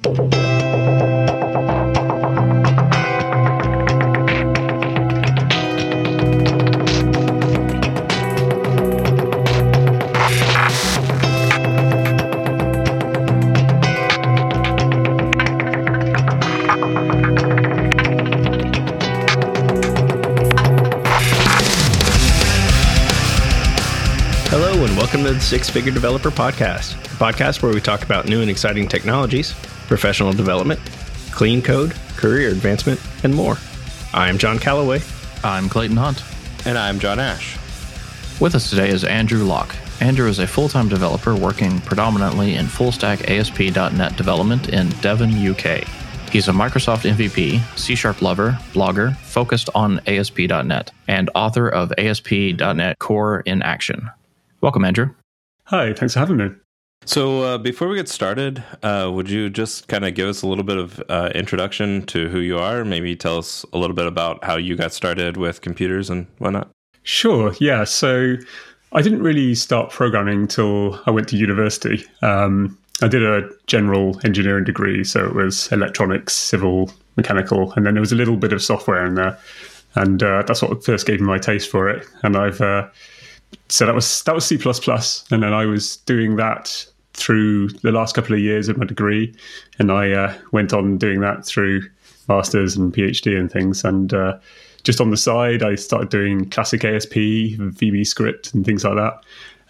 Welcome to the Six Figure Developer Podcast, a podcast where we talk about new and exciting technologies, professional development, clean code, career advancement, and more. I'm John Calloway. I'm Clayton Hunt. And I'm John Ash. With us today is Andrew Locke. Andrew is a full-time developer working predominantly in full-stack ASP.NET development in Devon, UK. He's a Microsoft MVP, C# lover, blogger, focused on ASP.NET, and author of ASP.NET Core in Action. Welcome, Andrew. Hi, thanks for having me. So before we get started, would you just kind of give us a little bit of introduction to who you are? Maybe tell us a little bit about how you got started with computers and whatnot? Sure, yeah. So I didn't really start programming until I went to university. I did a general engineering degree, so it was electronics, civil, mechanical, and then there was a little bit of software in there. And that's what first gave me my taste for it. And So that was C++, and then I was doing that through the last couple of years of my degree, and I went on doing that through masters and PhD and things. And just on the side, I started doing classic ASP, VB script, and things like that.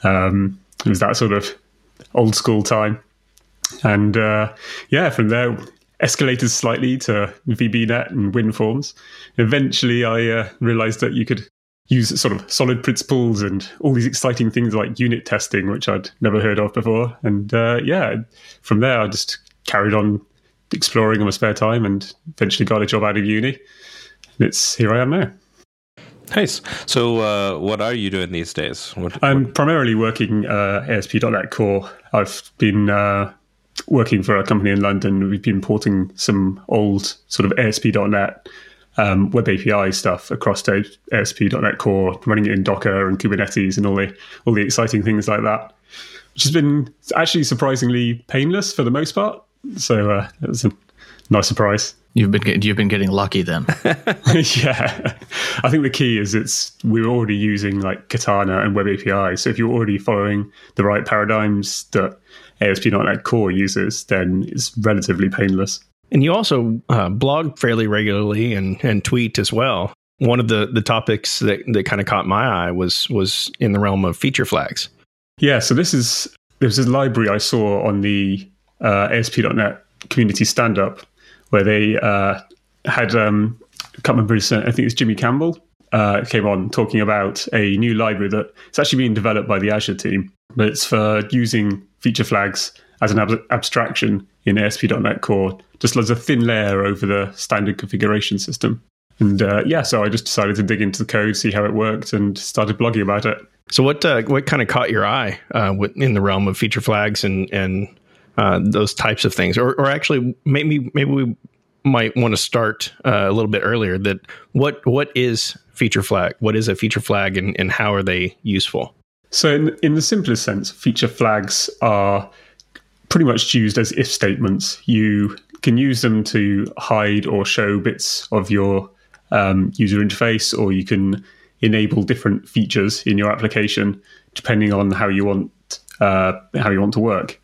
It was that sort of old school time, and from there escalated slightly to VBNet and WinForms. Eventually, I realized that you could use sort of solid principles and all these exciting things like unit testing, which I'd never heard of before. And from there, I just carried on exploring in my spare time and eventually got a job out of uni. And here I am now. Nice. So what are you doing these days? I'm primarily working ASP.NET Core. I've been working for a company in London. We've been porting some old sort of ASP.NET web API stuff across to ASP.NET Core, running it in Docker and Kubernetes and all the exciting things like that, which has been actually surprisingly painless for the most part. So it was a nice surprise. You've been getting lucky then. Yeah, I think the key is we're already using like Katana and web API. So if you're already following the right paradigms that ASP.NET Core uses, then it's relatively painless. And you also blog fairly regularly and tweet as well. One of the topics that kind of caught my eye was in the realm of feature flags. Yeah, so there's a library I saw on the ASP.NET community stand-up where they had, I can't remember his name, I think it's Jimmy Campbell, came on talking about a new library that it's actually being developed by the Azure team, but it's for using feature flags as an abstraction in ASP.NET Core, just as a thin layer over the standard configuration system. And so I just decided to dig into the code, see how it worked, and started blogging about it. So what kind of caught your eye in the realm of feature flags and those types of things? Or actually, maybe we might want to start a little bit earlier. That what is feature flag? What is a feature flag, and how are they useful? So in the simplest sense, feature flags are pretty much used as if statements. You can use them to hide or show bits of your user interface, or you can enable different features in your application depending on how you want to work.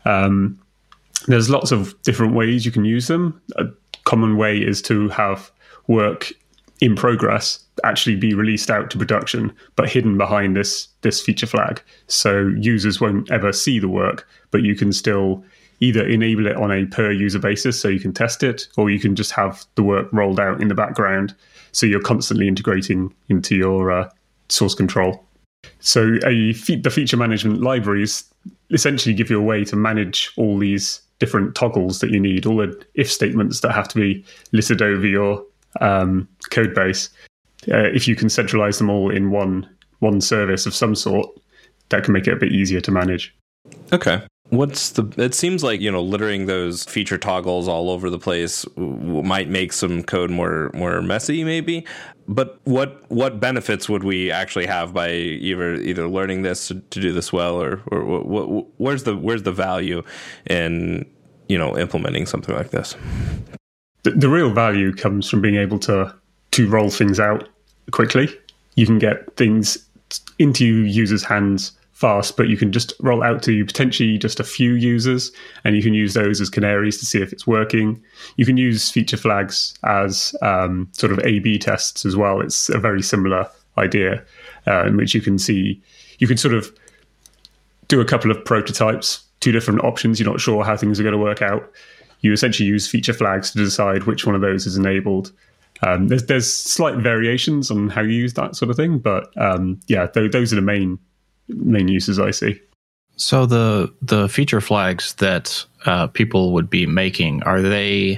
There's lots of different ways you can use them. A common way is to have work in progress actually be released out to production, but hidden behind this feature flag. So users won't ever see the work, but you can still either enable it on a per user basis so you can test it, or you can just have the work rolled out in the background so you're constantly integrating into your source control. So the feature management libraries essentially give you a way to manage all these different toggles that you need, all the if statements that have to be listed over your code base. If you can centralize them all in one service of some sort, that can make it a bit easier to manage. Okay. It seems like, littering those feature toggles all over the place might make some code more messy, maybe. But what benefits would we actually have by either learning this to do this well, or where's the value in implementing something like this? The real value comes from being able to roll things out quickly. You can get things into users' hands fast, but you can just roll out to potentially just a few users, and you can use those as canaries to see if it's working. You can use feature flags as sort of A/B tests as well. It's a very similar idea in which you can sort of do a couple of prototypes, two different options. You're not sure how things are going to work out. You essentially use feature flags to decide which one of those is enabled. There's slight variations on how you use that sort of thing, but those are the main uses I see. So the feature flags that people would be making, are they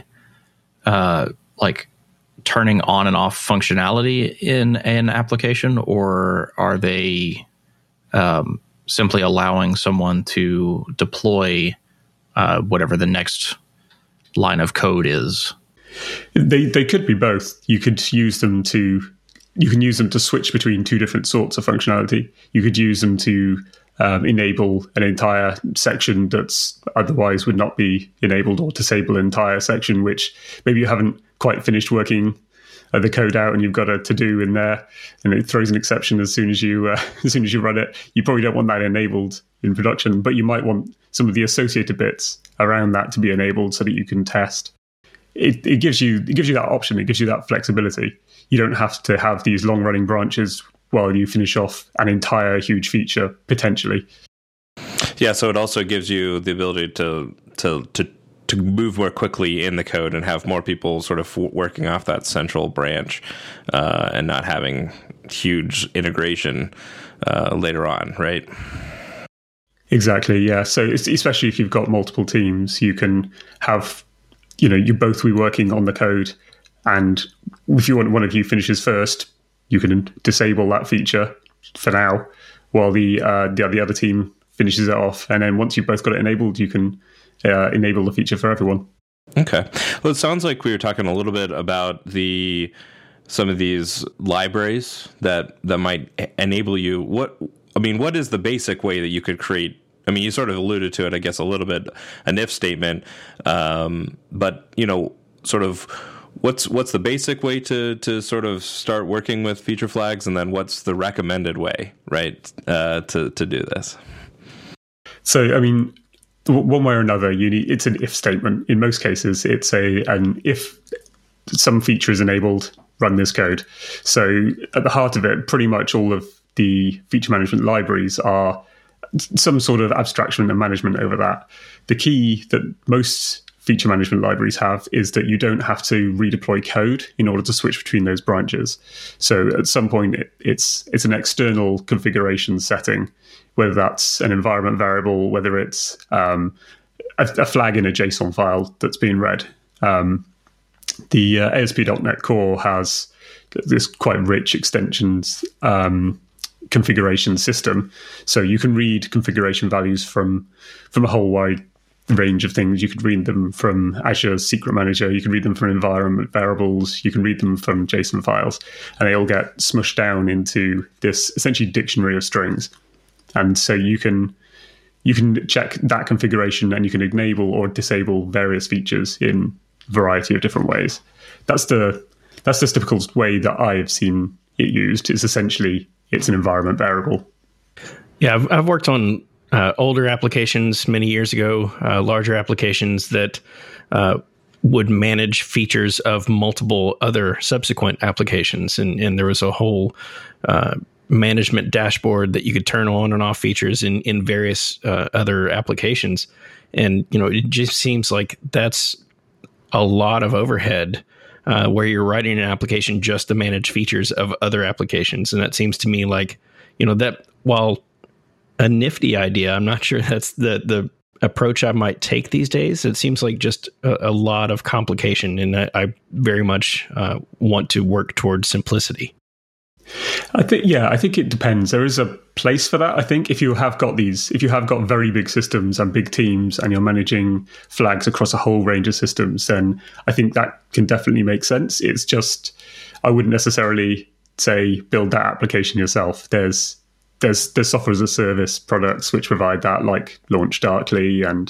like turning on and off functionality in an application, or are they simply allowing someone to deploy whatever the next line of code is? They could be both. You could use them to switch between two different sorts of functionality. You could use them to enable an entire section that's otherwise would not be enabled, or disable an entire section which maybe you haven't quite finished working the code out and you've got a to-do in there and it throws an exception as soon as you run it. You probably don't want that enabled in production, but you might want some of the associated bits around that to be enabled so that you can test. It gives you that option. It gives you that flexibility. You don't have to have these long-running branches while you finish off an entire huge feature potentially. Yeah, so it also gives you the ability to move more quickly in the code and have more people sort of working off that central branch and not having huge integration later on, right? Exactly, yeah. So especially if you've got multiple teams, you can have, you both be working on the code, and if you want one of you finishes first, you can disable that feature for now while the other team finishes it off, and then once you've both got it enabled, you can enable the feature for everyone. Okay. Well, it sounds like we were talking a little bit about some of these libraries that might enable you. What is the basic way that you could create? I mean, you sort of alluded to it, I guess, a little bit, an if statement. But sort of what's the basic way to sort of start working with feature flags, and then what's the recommended way, right, to do this? So, I mean, one way or another, it's an if statement. In most cases, it's an if some feature is enabled, run this code. So at the heart of it, pretty much all of the feature management libraries are some sort of abstraction and management over that. The key that most feature management libraries have is that you don't have to redeploy code in order to switch between those branches. So at some point, it's an external configuration setting, whether that's an environment variable, whether it's a flag in a JSON file that's being read. The ASP.NET Core has this quite rich extensions configuration system. So you can read configuration values from a whole wide range of things. You could read them from Azure's Secret Manager. You can read them from environment variables. You can read them from JSON files. And they all get smushed down into this essentially dictionary of strings. And so you can check that configuration, and you can enable or disable various features in a variety of different ways. That's the typical way that I've seen it used. It's essentially, it's an environment variable. Yeah, I've worked on older applications many years ago, larger applications that would manage features of multiple other subsequent applications. And there was a whole management dashboard that you could turn on and off features in various other applications. And, it just seems like that's a lot of overhead where you're writing an application just to manage features of other applications. And that seems to me like, that while a nifty idea, I'm not sure that's the approach I might take these days. It seems like just a lot of complication, and I very much want to work towards simplicity. I think it depends. There is a place for that. I think if you have got very big systems and big teams, and you're managing flags across a whole range of systems, then I think that can definitely make sense. It's just, I wouldn't necessarily say build that application yourself. There's there's software as a service products which provide that, like LaunchDarkly and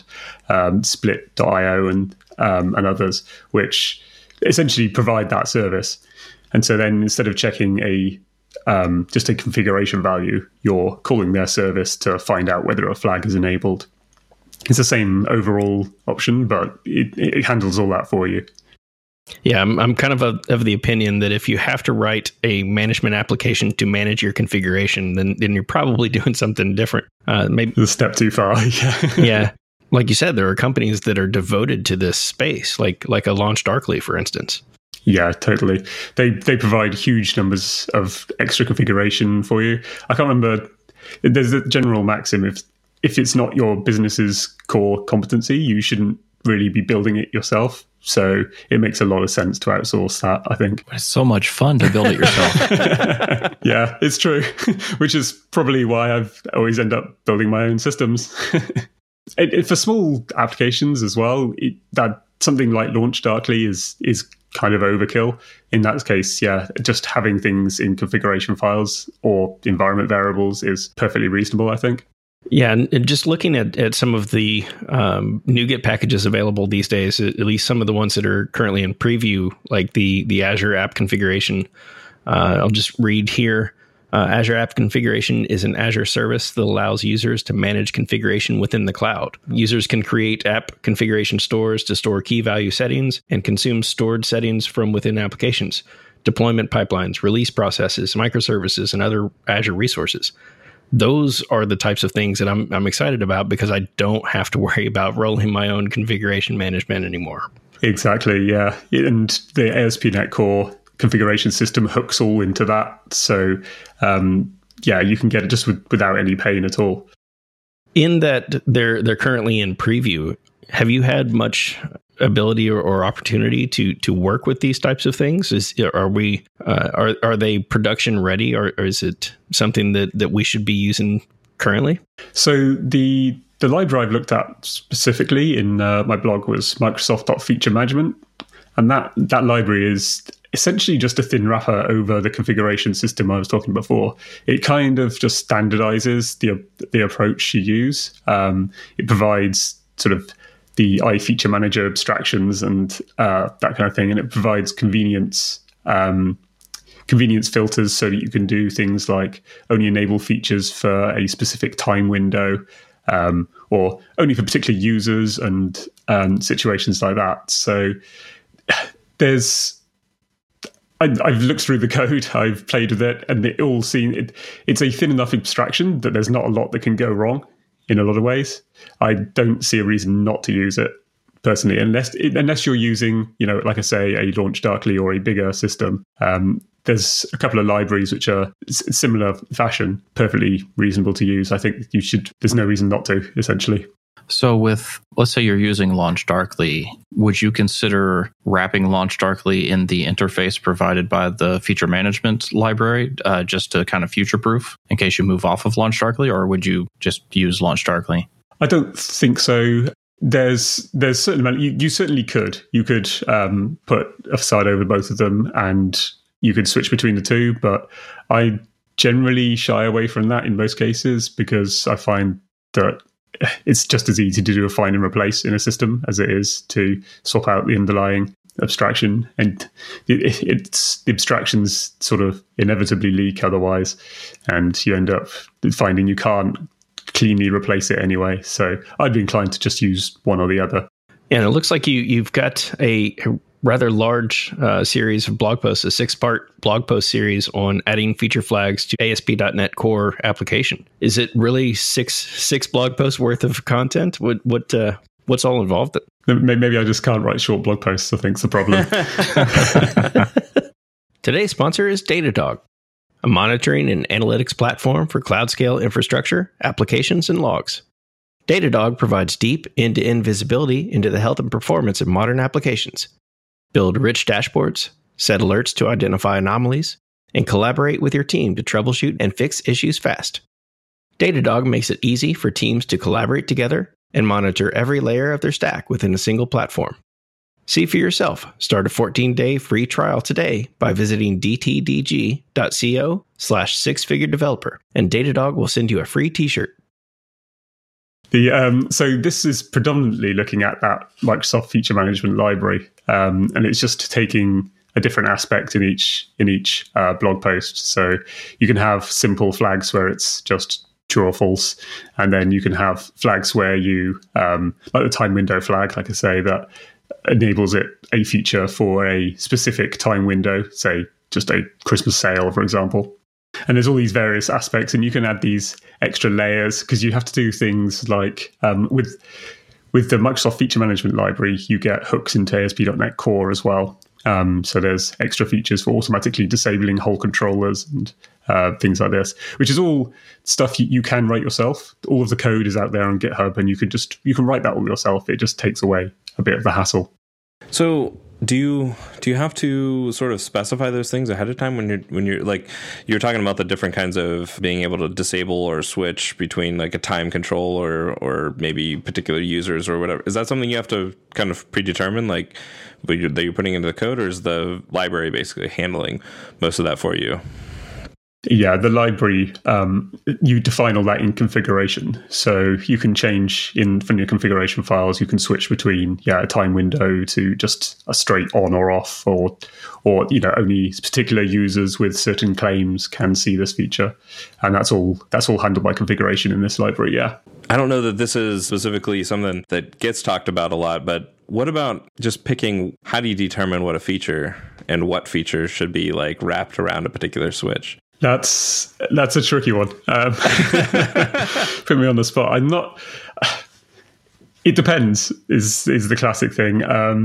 Split.io and others, which essentially provide that service. And so then instead of checking just a configuration value, you're calling their service to find out whether a flag is enabled. It's the same overall option, but it handles all that for you. Yeah, I'm kind of the opinion that if you have to write a management application to manage your configuration, then you're probably doing something different. Maybe a step too far. Yeah. Like you said, there are companies that are devoted to this space, like a LaunchDarkly, for instance. Yeah, totally. They provide huge numbers of extra configuration for you. I can't remember. There's a general maxim: if it's not your business's core competency, you shouldn't really be building it yourself. So it makes a lot of sense to outsource that, I think. It's so much fun to build it yourself. Yeah, it's true. Which is probably why I've always end up building my own systems. For small applications as well, that something like LaunchDarkly is kind of overkill. In that case, yeah, just having things in configuration files or environment variables is perfectly reasonable, I think. Yeah, and just looking at some of the NuGet packages available these days, at least some of the ones that are currently in preview, like the Azure App Configuration, I'll just read here. Azure App Configuration is an Azure service that allows users to manage configuration within the cloud. Users can create app configuration stores to store key value settings and consume stored settings from within applications, deployment pipelines, release processes, microservices, and other Azure resources. Those are the types of things that I'm excited about because I don't have to worry about rolling my own configuration management anymore. Exactly, yeah. And the ASP.NET Core configuration system hooks all into that. So, yeah, you can get it just without any pain at all. In that they're currently in preview, have you had much ability or opportunity to work with these types of things? Are they production ready, or is it something that we should be using currently? So the library I've looked at specifically in my blog was Microsoft.Feature Management, and that library is essentially just a thin wrapper over the configuration system I was talking before. It kind of just standardizes the approach you use. It provides sort of the iFeature Manager abstractions and that kind of thing, and it provides convenience filters so that you can do things like only enable features for a specific time window, or only for particular users and situations like that. So I've looked through the code, I've played with it, and it all it's a thin enough abstraction that there's not a lot that can go wrong in a lot of ways. I don't see a reason not to use it personally, unless you're using, like I say, a LaunchDarkly or a bigger system. There's a couple of libraries which are similar fashion, perfectly reasonable to use. I think there's no reason not to, essentially. So let's say you're using LaunchDarkly, would you consider wrapping LaunchDarkly in the interface provided by the feature management library just to kind of future-proof in case you move off of LaunchDarkly, or would you just use LaunchDarkly? I don't think so. There's certain amount you certainly could. You could put a facade over both of them, and you could switch between the two. But I generally shy away from that in most cases because I find that it's just as easy to do a find and replace in a system as it is to swap out the underlying abstraction, and the abstractions sort of inevitably leak otherwise, and you end up finding you can't cleanly replace it anyway. So I'd be inclined to just use one or the other. And it looks like you've got a rather large series of blog posts, a 6-part blog post series on adding feature flags to ASP.NET Core application. Is it really six blog posts worth of content? What's all involved? Maybe I just can't write short blog posts, I think's the problem. Today's sponsor is Datadog, a monitoring and analytics platform for cloud scale infrastructure, applications, and logs. Datadog provides deep end-to-end visibility into the health and performance of modern applications. Build rich dashboards, set alerts to identify anomalies, and collaborate with your team to troubleshoot and fix issues fast. Datadog makes it easy for teams to collaborate together and monitor every layer of their stack within a single platform. See for yourself. Start a 14-day free trial today by visiting dtdg.co/sixfiguredeveloper, and Datadog will send you a free t-shirt. So this is predominantly looking at that Microsoft Feature Management Library, and it's just taking a different aspect in each blog post. So you can have simple flags where it's just true or false, and then you can have flags where you like the time window flag, like I say, that enables a feature for a specific time window, say just a Christmas sale, for example. And there's all these various aspects, and you can add these extra layers because you have to do things like with the Microsoft Feature Management Library, you get hooks into ASP.NET Core as well. So there's extra features for automatically disabling whole controllers and things like this, which is all stuff you can write yourself. All of the code is out there on GitHub, and you can write that all yourself. It just takes away a bit of the hassle. So do you have to sort of specify those things ahead of time when you're like, you're talking about the different kinds of being able to disable or switch between like a time control or maybe particular users or whatever? Is that something you have to kind of predetermine, like that you're putting into the code, or is the library basically handling most of that for you? Yeah, the library, you define all that in configuration. So you can change from your configuration files, you can switch between a time window to just a straight on or off, or only particular users with certain claims can see this feature. And that's all handled by configuration in this library, yeah. I don't know that this is specifically something that gets talked about a lot, but what about just picking, how do you determine what a feature and what feature should be like wrapped around a particular switch? That's a tricky one. Put me on the spot. I'm not. It depends. Is the classic thing.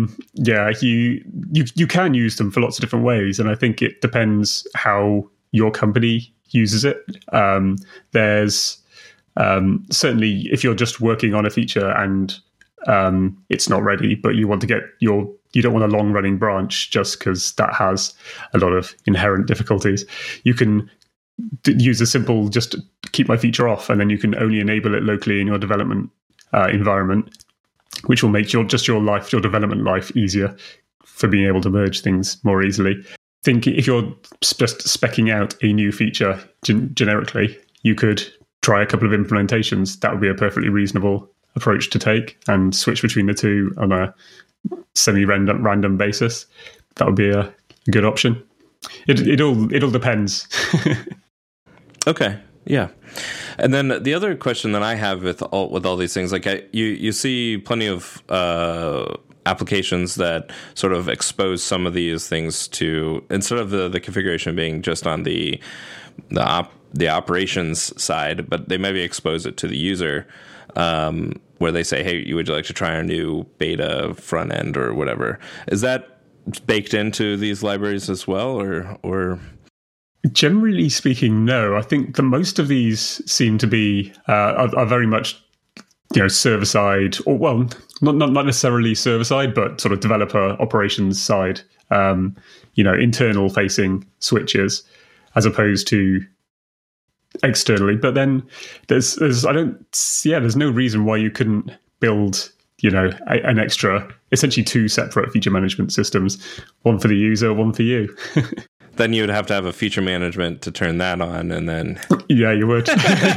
You can use them for lots of different ways, and I think it depends how your company uses it. There's certainly, if you're just working on a feature and it's not ready, but you want to get you don't want a long running branch just because that has a lot of inherent difficulties. You can use a simple, just keep my feature off, and then you can only enable it locally in your development environment, which will make your development life easier for being able to merge things more easily. Think if you're just speccing out a new feature generically, you could try a couple of implementations. That would be a perfectly reasonable approach to take, and switch between the two on a semi-random basis. That would be a good option. It all depends. Okay, yeah. And then the other question that I have with all these things, like you see plenty of applications that sort of expose some of these things to, instead of the configuration being just on the operations side, but they maybe expose it to the user. Where they say, hey, you would like to try our new beta front end or whatever. Is that baked into these libraries as well, or? Generally speaking, no. I think the most of these seem to be are very much server side, or well, not necessarily server side, but sort of developer operations side. Internal facing switches, as opposed to externally. But then there's no reason why you couldn't build an extra, essentially two separate feature management systems, one for the user, one for you. Then you would have to have a feature management to turn that on, and then yeah, you would.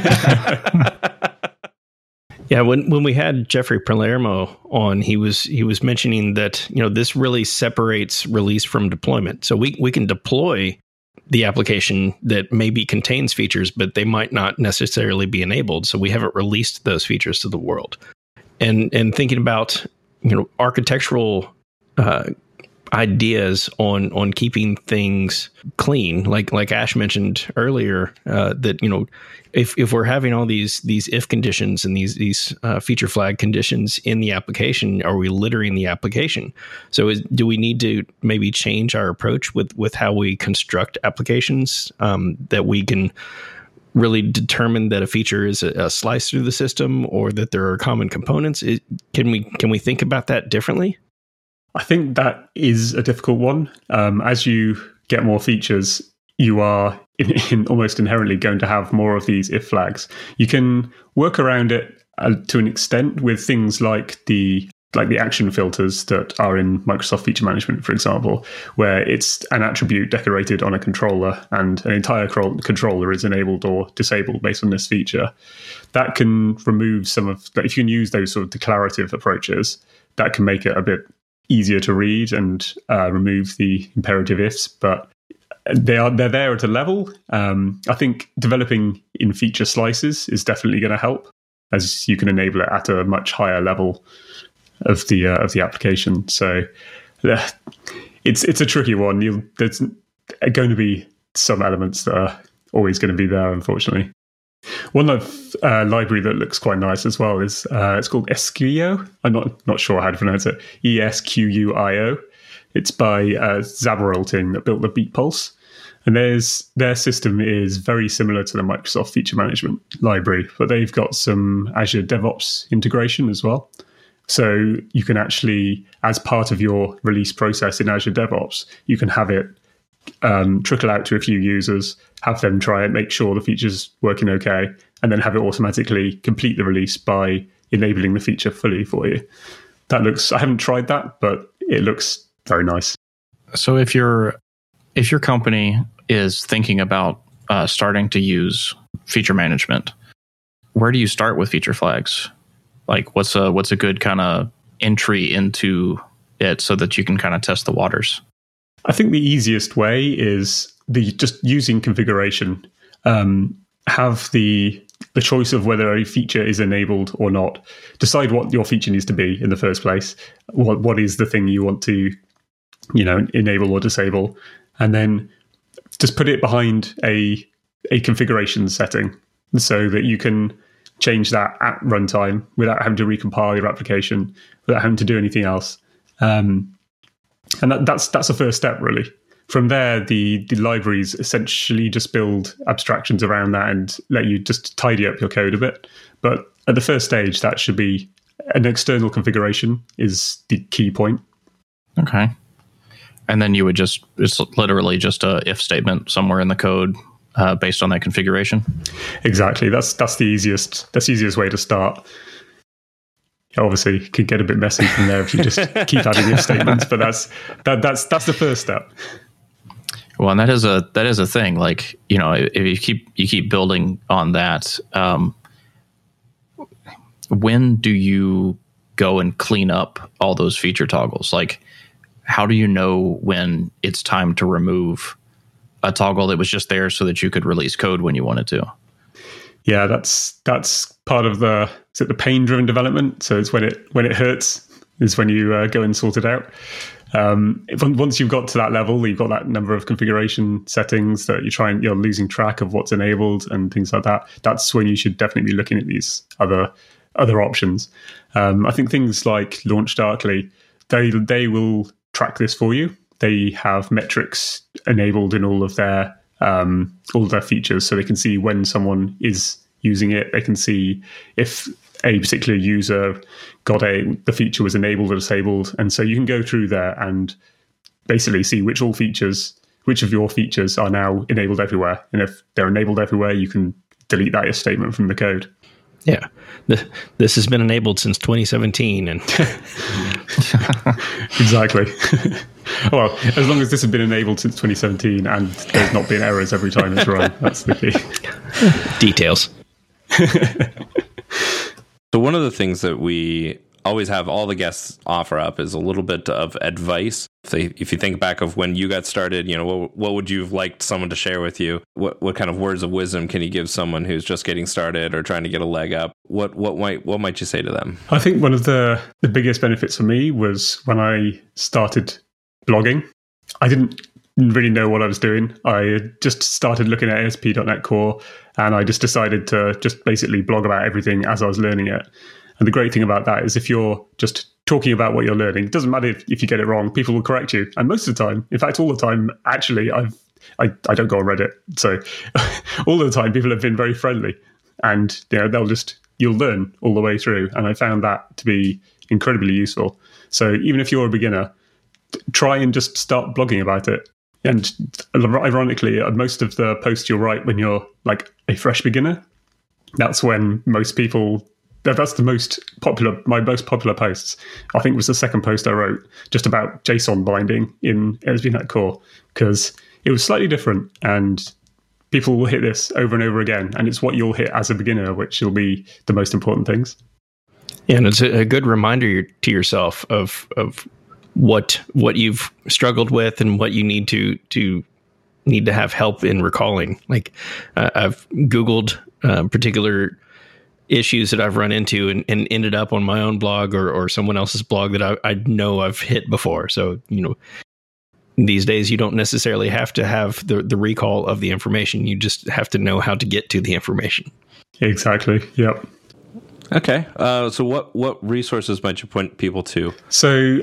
Yeah, when we had Jeffrey Palermo on, he was mentioning that this really separates release from deployment. So we can deploy the application that maybe contains features, but they might not necessarily be enabled. So we haven't released those features to the world. And thinking about architectural ideas on keeping things clean, like Ash mentioned earlier, that if we're having all these if conditions and these feature flag conditions in the application, are we littering the application? So do we need to maybe change our approach with how we construct applications, that we can really determine that a feature is a slice through the system, or that there are common components? Can we think about that differently? I think that is a difficult one. As you get more features, you are almost inherently going to have more of these if flags. You can work around it to an extent with things like the like the action filters that are in Microsoft Feature Management, for example, where it's an attribute decorated on a controller and an entire controller is enabled or disabled based on this feature. That can remove some of, if you can use those sort of declarative approaches, that can make it a bit easier to read and remove the imperative ifs, but they're there at a level. I think developing in feature slices is definitely going to help, as you can enable it at a much higher level of the application. So it's a tricky one. There's going to be some elements that are always going to be there, unfortunately. One library that looks quite nice as well is it's called Esquio. I'm not sure how to pronounce it. Esquio. It's by Zaboril team that built the Beat Pulse. And their system is very similar to the Microsoft Feature Management library, but they've got some Azure DevOps integration as well. So you can actually, as part of your release process in Azure DevOps, you can have it trickle out to a few users, have them try it, make sure the feature's working okay, and then have it automatically complete the release by enabling the feature fully for you. I haven't tried that, but it looks very nice. So if your company is thinking about starting to use feature management, where do you start with feature flags? Like, what's a good kind of entry into it so that you can kind of test the waters? I think the easiest way is just using configuration. Have the choice of whether a feature is enabled or not. Decide what your feature needs to be in the first place. What is the thing you want to, enable or disable, and then just put it behind a configuration setting so that you can change that at runtime without having to recompile your application, without having to do anything else. And that's the first step, really. From there, the libraries essentially just build abstractions around that and let you just tidy up your code a bit. But at the first stage, that should be an external configuration is the key point. Okay. And then you would it's literally just a if statement somewhere in the code based on that configuration. Exactly. That's the easiest way to start. Obviously, it could get a bit messy from there if you just keep adding if statements, but that's the first step. Well, and that is a thing. Like, if you keep building on that, when do you go and clean up all those feature toggles? Like, how do you know when it's time to remove a toggle that was just there so that you could release code when you wanted to? Yeah, that's part of the pain-driven development. So it's when it hurts is when you go and sort it out. Once you've got to that level, you've got that number of configuration settings that you're losing track of what's enabled and things like that. That's when you should definitely be looking at these other options. I think things like LaunchDarkly, they will track this for you. They have metrics enabled in all of their features, so they can see when someone is using it. They can see if a particular user the feature was enabled or disabled, and so you can go through there and basically see which of your features are now enabled everywhere. And if they're enabled everywhere, you can delete that if statement from the code. Yeah, this has been enabled since 2017, and exactly. Well, as long as this has been enabled since 2017 and there's not been errors every time it's run, that's the key. Details. So one of the things that we always have all the guests offer up is a little bit of advice. If you think back of when you got started, what would you have liked someone to share with you? What kind of words of wisdom can you give someone who's just getting started or trying to get a leg up? What might you say to them? I think one of the biggest benefits for me was when I started blogging. I didn't really know what I was doing. I just started looking at ASP.NET Core, and I just decided to just basically blog about everything as I was learning it. And the great thing about that is if you're just talking about what you're learning, it doesn't matter if you get it wrong, people will correct you. And most of the time, in fact, all the time, actually, I don't go on Reddit. So all the time, people have been very friendly, and you'll learn all the way through. And I found that to be incredibly useful. So even if you're a beginner, try and just start blogging about it. And ironically, most of the posts you'll write when you're like a fresh beginner, that's when most people that's the my most popular posts. I think was the second post I wrote just about JSON binding in ASP.NET Core, because it was slightly different, and people will hit this over and over again, and it's what you'll hit as a beginner, which will be the most important things. Yeah, and it's a good reminder to yourself of what you've struggled with and what you need to have help in recalling. Like I've Googled particular issues that I've run into and ended up on my own blog or someone else's blog that I know I've hit before. So, these days you don't necessarily have to have the recall of the information. You just have to know how to get to the information. Exactly. Yep. Okay. So what resources might you point people to? So,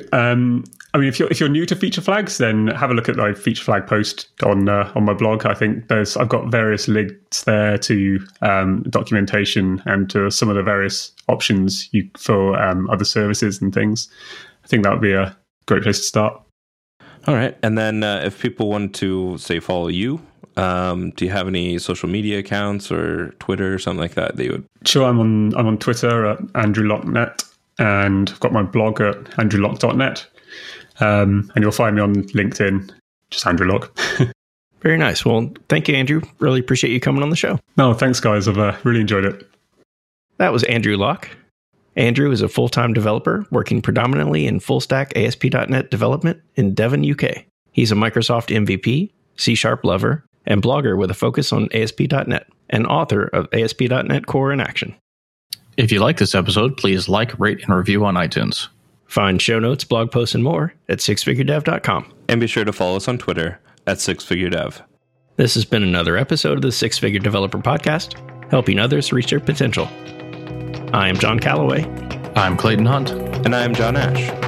if you're new to feature flags, then have a look at my feature flag post on my blog. I think I've got various links there to documentation and to some of the various options for other services and things. I think that would be a great place to start. All right. And then if people want to, say, follow you, do you have any social media accounts or Twitter or something like that you would? Sure. I'm on Twitter at AndrewLockNet, and I've got my blog at AndrewLock.net. And you'll find me on LinkedIn, just Andrew Lock. Very nice. Well, thank you, Andrew. Really appreciate you coming on the show. No, thanks, guys. I've really enjoyed it. That was Andrew Lock. Andrew is a full-time developer working predominantly in full-stack ASP.NET development in Devon, UK. He's a Microsoft MVP, C# lover, and blogger with a focus on ASP.NET, and author of ASP.NET Core in Action. If you like this episode, please like, rate, and review on iTunes. Find show notes, blog posts, and more at sixfiguredev.com. And be sure to follow us on Twitter at sixfiguredev. This has been another episode of the Six Figure Developer Podcast, helping others reach their potential. I am John Calloway. I'm Clayton Hunt. And I am John Ash.